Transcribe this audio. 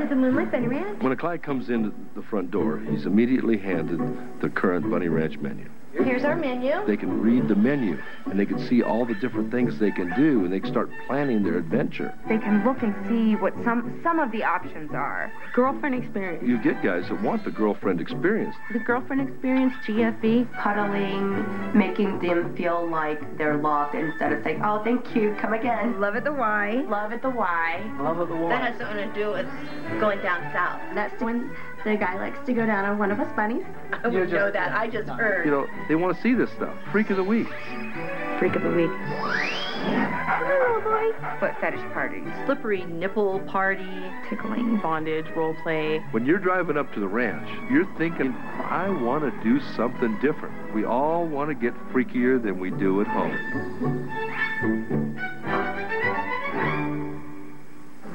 to the Moonlight Bunny Ranch. When a client comes into the front door, he's immediately handed the current Bunny Ranch menu. Here's our menu. They can read the menu, and they can see all the different things they can do, and they can start planning their adventure. They can look and see what some of the options are. Girlfriend experience. You get guys that want the girlfriend experience. The girlfriend experience, GFE. Cuddling, making them feel like they're loved instead of saying, oh, thank you, come again. Love at the Y. Love at the Y. Love of the That has something to do with going down south. That's when the guy likes to go down on one of us bunnies. I would know that. I just heard. You know, they want to see this stuff. Freak of the week. Freak of the week. Hello, boy. Foot fetish parties. Slippery nipple party. Tickling. Bondage, role play. When you're driving up to the ranch, you're thinking, I want to do something different. We all want to get freakier than we do at home.